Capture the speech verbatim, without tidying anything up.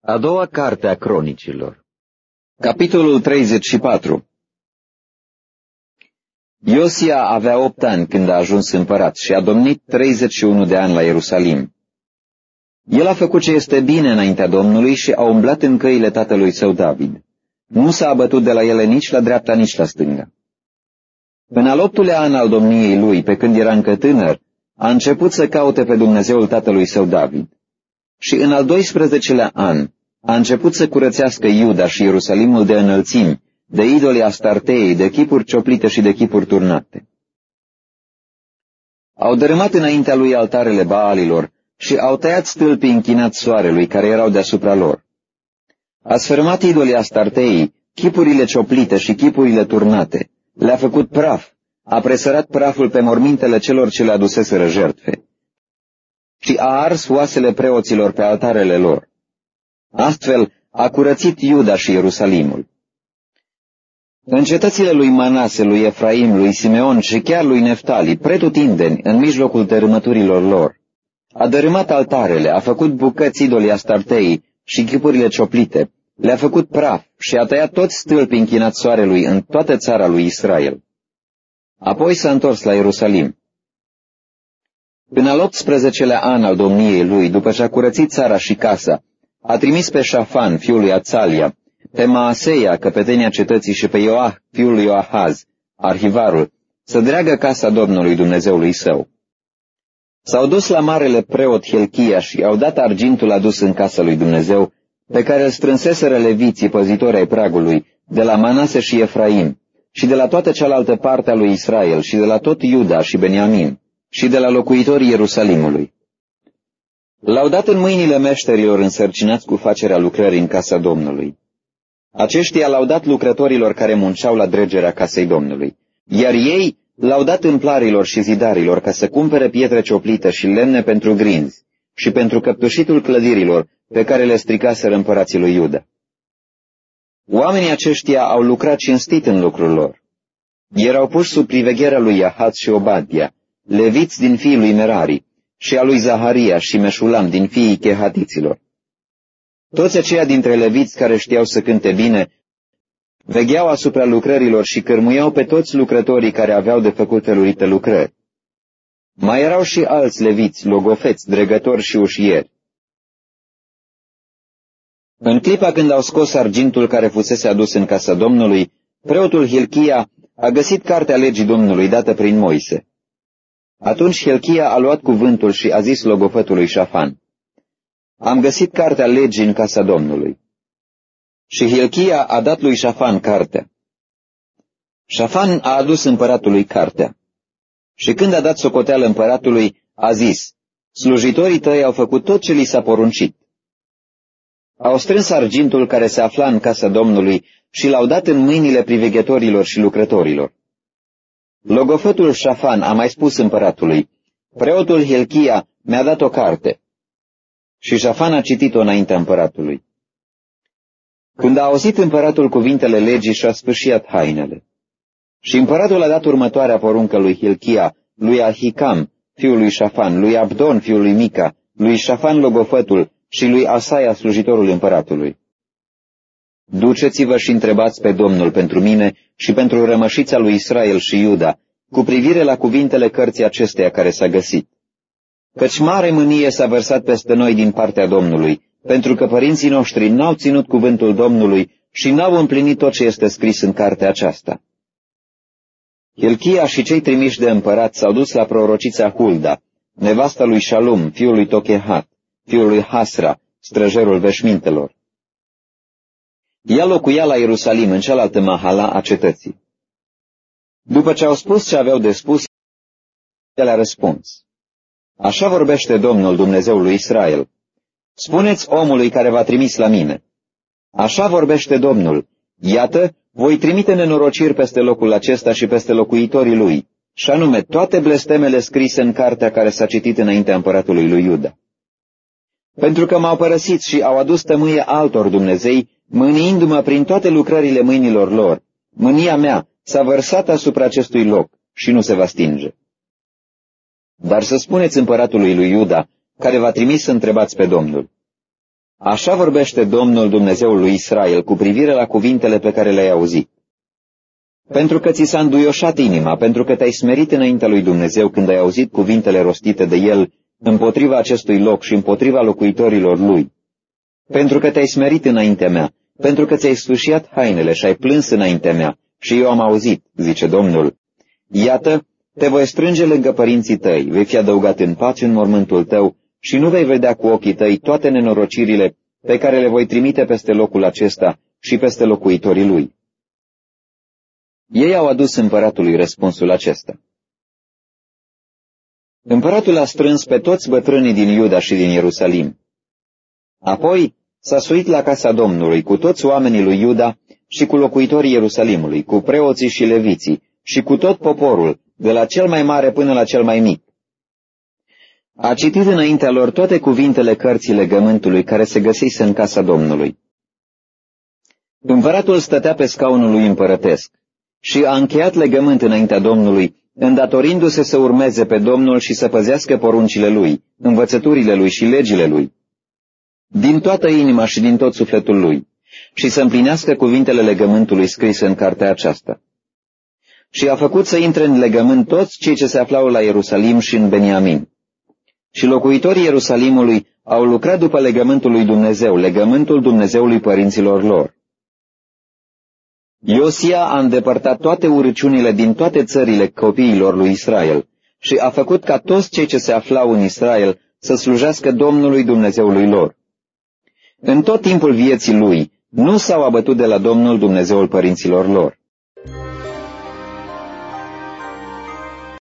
A doua carte a Cronicilor. Capitolul treizeci și patru. Iosia avea opt ani când a ajuns împărat și a domnit treizeci și unu de ani la Ierusalim. El a făcut ce este bine înaintea Domnului și a umblat în căile tatălui său David. Nu s-a abătut de la ele nici la dreapta, nici la stânga. În al optulea an al domniei lui, pe când era încă tânăr, a început să caute pe Dumnezeul tatălui său David. Și în al doisprezecelea an a început să curățească Iuda și Ierusalimul de înălțimi, de idolii Astartei, de chipuri cioplite și de chipuri turnate. Au dărâmat înaintea lui altarele Baalilor și au tăiat stâlpii închinați soarelui care erau deasupra lor. A sfărâmat idolii Astartei, chipurile cioplite și chipurile turnate, le-a făcut praf, a presărat praful pe mormintele celor ce le aduseseră jertfe și a ars oasele preoților pe altarele lor. Astfel a curățit Iuda și Ierusalimul. În cetățile lui Manase, lui Efraim, lui Simeon și chiar lui Neftali, pretutindeni, în mijlocul dărâmăturilor lor, a dărâmat altarele, a făcut bucăți idolii Astartei și chipurile cioplite, le-a făcut praf și a tăiat toți stâlpii închinați soarelui în toată țara lui Israel. Apoi s-a întors la Ierusalim. În al optsprezecelea an al domniei lui, după ce a curățit țara și casa, a trimis pe Șafan, fiul lui Atzalia, pe Maaseia, căpetenia cetății, și pe Ioah, fiul lui Ioahaz, arhivarul, să dreagă casa Domnului Dumnezeului său. S-au dus la marele preot Hilchia și au dat argintul adus în casa lui Dumnezeu, pe care îl strânseseră leviții păzitori ai pragului, de la Manase și Efraim, și de la toată cealaltă parte a lui Israel, și de la tot Iuda și Beniamin, și de la locuitorii Ierusalimului. L-au dat în mâinile meșterilor însărcinați cu facerea lucrării în casa Domnului. Aceștia l-au dat lucrătorilor care munceau la dregerea casei Domnului, iar ei l-au dat împlarilor și zidarilor ca să cumpere pietre cioplită și lemne pentru grinzi și pentru căptușitul clădirilor pe care le stricaseră împărații lui Iuda. Oamenii aceștia au lucrat cinstit în lucrul lor. Erau puși sub privegherea lui Iahat și Obadia, leviți din fiii lui Merari, și a lui Zaharia și Meșulam din fiii chehatiților. Toți aceia dintre leviți care știau să cânte bine vegheau asupra lucrărilor și cărmuiau pe toți lucrătorii care aveau de făcut felurite lucrări. Mai erau și alți leviți, logofeți, dregători și ușieri. În clipa când au scos argintul care fusese adus în casa Domnului, preotul Hilchia a găsit cartea legii Domnului dată prin Moise. Atunci Hilchia a luat cuvântul și a zis logofătului Șafan: Am găsit cartea legii în casa Domnului. Și Hilchia a dat lui Șafan cartea. Șafan a adus împăratului cartea. Și când a dat socoteală împăratului, a zis: Slujitorii tăi au făcut tot ce li s-a poruncit. Au strâns argintul care se afla în casa Domnului și l-au dat în mâinile priveghetorilor și lucrătorilor. Logofătul Șafan a mai spus împăratului: Preotul Hilchia mi-a dat o carte. Și Șafan a citit-o înaintea împăratului. Când a auzit împăratul cuvintele legii, și-a spâșiat hainele. Și împăratul a dat următoarea poruncă lui Hilchia, lui Ahicam, fiul lui Șafan, lui Abdon, fiul lui Mica, lui Șafan logofătul și lui Asaia, slujitorul împăratului: Duceți-vă și întrebați pe Domnul pentru mine și pentru rămășița lui Israel și Iuda, cu privire la cuvintele cărții acesteia care s-a găsit. Căci mare mânie s-a vărsat peste noi din partea Domnului, pentru că părinții noștri n-au ținut cuvântul Domnului și n-au împlinit tot ce este scris în cartea aceasta. Hilchia și cei trimiși de împărat s-au dus la prorocița Hulda, nevasta lui Shalum, fiul lui Tochehat, fiul lui Hasra, străjerul veșmintelor. Ea locuia la Ierusalim, în cealaltă mahala a cetății. După ce au spus ce aveau de spus, el a răspuns: Așa vorbește Domnul, Dumnezeul lui Israel. Spuneți omului care v-a trimis la mine: Așa vorbește Domnul, iată, voi trimite nenorociri peste locul acesta și peste locuitorii lui, și anume toate blestemele scrise în cartea care s-a citit înaintea împăratului lui Iuda. Pentru că m-au părăsit și au adus tămâie altor dumnezei, mâniindu-mă prin toate lucrările mâinilor lor, mânia mea s-a vărsat asupra acestui loc și nu se va stinge. Dar să spuneți împăratului lui Iuda, care v-a trimis să întrebați pe Domnul: Așa vorbește Domnul Dumnezeul lui Israel cu privire la cuvintele pe care le-ai auzit. Pentru că ți s-a înduioșat inima, pentru că te-ai smerit înaintea lui Dumnezeu când ai auzit cuvintele rostite de El împotriva acestui loc și împotriva locuitorilor lui. Pentru că te-ai smerit înaintea mea, pentru că ți-ai sfâșiat hainele și ai plâns înaintea mea, și eu am auzit, zice Domnul. Iată, te voi strânge lângă părinții tăi, vei fi adăugat în pace în mormântul tău și nu vei vedea cu ochii tăi toate nenorocirile pe care le voi trimite peste locul acesta și peste locuitorii lui. Ei au adus împăratului răspunsul acesta. Împăratul a strâns pe toți bătrânii din Iuda și din Ierusalim. Apoi s-a suit la casa Domnului cu toți oamenii lui Iuda și cu locuitorii Ierusalimului, cu preoții și leviții și cu tot poporul, de la cel mai mare până la cel mai mic. A citit înaintea lor toate cuvintele cărții legământului care se găsise în casa Domnului. Împăratul stătea pe scaunul lui împărătesc și a încheiat legământ înaintea Domnului, îndatorindu-se să urmeze pe Domnul și să păzească poruncile lui, învățăturile lui și legile lui, din toată inima și din tot sufletul lui, și să împlinească cuvintele legământului scrise în cartea aceasta. Și a făcut să intre în legământ toți cei ce se aflau la Ierusalim și în Beniamin. Și locuitorii Ierusalimului au lucrat după legământul lui Dumnezeu, legământul Dumnezeului părinților lor. Iosia a îndepărtat toate urăciunile din toate țările copiilor lui Israel și a făcut ca toți cei ce se aflau în Israel să slujească Domnului Dumnezeului lor. În tot timpul vieții lui nu s-au abătut de la Domnul Dumnezeul părinților lor.